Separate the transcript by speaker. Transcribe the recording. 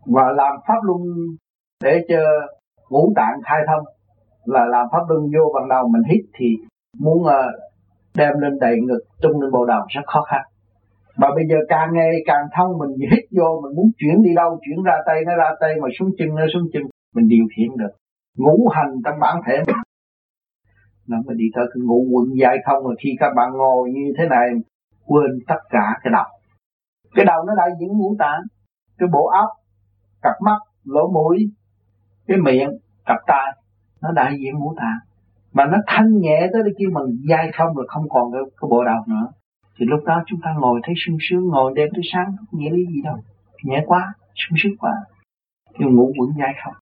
Speaker 1: và làm pháp luân để cho ngũ tạng khai thông, là làm pháp luân vô ban đầu mình hít thì muốn đem lên đầy ngực tung lên bộ đầu rất khó khăn. Mà bây giờ càng ngày càng thông, mình hít vô mình muốn chuyển đi đâu, chuyển ra tay nó ra tay, mà xuống chân nó xuống chân, mình điều khiển được ngũ hành trong bản thể mình. Nó mới đi tới cái ngũ quận giải thông. Rồi khi các bạn ngồi như thế này quên tất cả cái đầu. Cái đầu nó đại diện ngũ tạng, cái bộ óc, cặp mắt, lỗ mũi, cái miệng, cặp tai, nó đại diện ngũ tạng. Mà nó thanh nhẹ tới để kêu mình giải thông rồi không còn cái bộ đầu nữa. Thì lúc đó chúng ta ngồi thấy sung sướng, ngồi đêm tới sáng không nghĩa lý gì đâu, nhẹ quá, sung sướng quá. Cái ngũ quẩn giải thông.